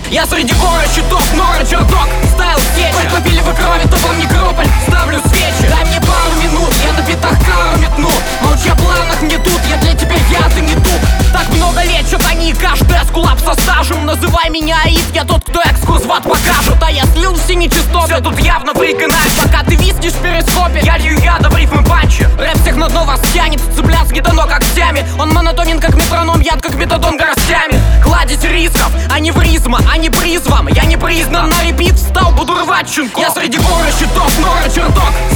Я среди гора щитов, нора, чертог, ставил скетчи. Хоть попили вы крови, то вам некрополь, ставлю свечи. Дай мне пару минут, я на битах кару метну. Молчи о планах не тут, я для тебя яд и не тут. Так много лет, что-то не каш-тест, кулап со стажем. Называй меня Аид, я тот, кто экскурс в ад покажет. А я слил все нечистоты, все тут явно фейк и нафиг. Пока ты виснешь в перископе, я лью яда в рифмы панчи. Рэп всех на дно вас тянет, цыплят с гитано когтями. Он монотонен, как метроном, яд, как метадон горстями. Кладезь рисков, а не в ризма, а не призвом. Я не признан, на репит встал, буду рвать щенков. Я среди гора щитов, нора, чертог,